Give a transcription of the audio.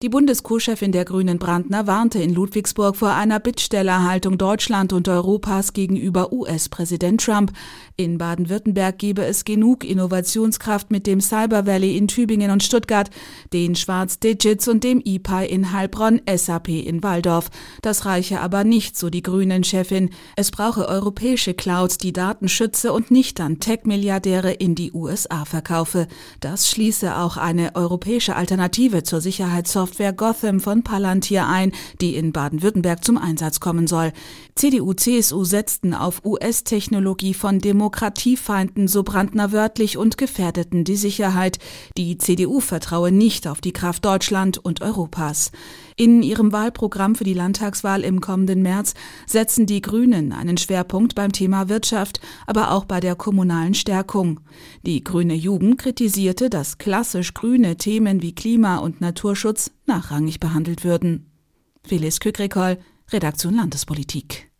Die Bundesco-Chefin der Grünen Brandner warnte in Ludwigsburg vor einer Bittstellerhaltung Deutschland und Europas gegenüber US-Präsident Trump. In Baden-Württemberg gebe es genug Innovationskraft mit dem Cyber Valley in Tübingen und Stuttgart, den Schwarz Digits und dem IPI in Heilbronn, SAP in Walldorf. Das reiche aber nicht, so die Grünen-Chefin. Es brauche europäische Clouds, die Daten schütze und nicht an Tech-Milliardäre in die USA verkaufe. Das schließe auch eine europäische Alternative zur Sicherheitssoftware Gotham von Palantir ein, die in Baden-Württemberg zum Einsatz kommen soll. CDU, CSU setzten auf US-Technologie von Demokratiefeinden, so Brandner wörtlich, und gefährdeten die Sicherheit. Die CDU vertraue nicht auf die Kraft Deutschland und Europas. In ihrem Wahlprogramm für die Landtagswahl im kommenden März setzen die Grünen einen Schwerpunkt beim Thema Wirtschaft, aber auch bei der kommunalen Stärkung. Die grüne Jugend kritisierte, dass klassisch grüne Themen wie Klima- und Naturschutz nachrangig behandelt würden. Phyllis Kükrikol, Redaktion Landespolitik.